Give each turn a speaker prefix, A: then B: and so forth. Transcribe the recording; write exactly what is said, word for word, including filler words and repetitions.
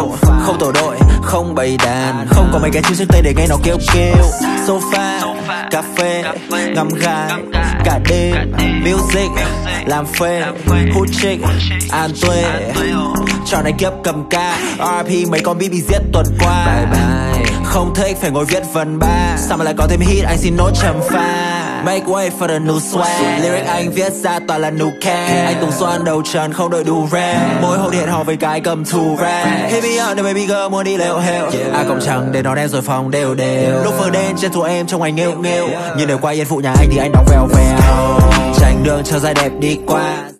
A: kêu. Không tổ đội, không bày đàn, không có mấy cái chữ trước tay để nghe nó kêu kêu. Sofa, cà phê, ngắm gái, cả đêm, music, làm phê, hút chick, an tuê. Trò này kiếp cầm ca, rờ pê mấy con beat bị giết tuần qua. Bye bye, không thích phải ngồi viết phần ba. Sao mà lại có thêm hit, anh xin nốt trầm pha. Make way for the new swag. Lyric anh viết ra toàn là new can. Anh tung xoan đầu trần không đội đủ rap. Mỗi hôm điện hò với cái cầm thù rap. Hit me up, baby girl muốn đi leo hell. À cộng chẳng để nó đen rồi phòng đều đều. Lúc vừa đen trên tụi em trong anh nghêu nghêu. Nhưng nếu qua yên phụ nhà anh thì anh đóng vèo vèo. Tránh đường cho giai đẹp đi qua.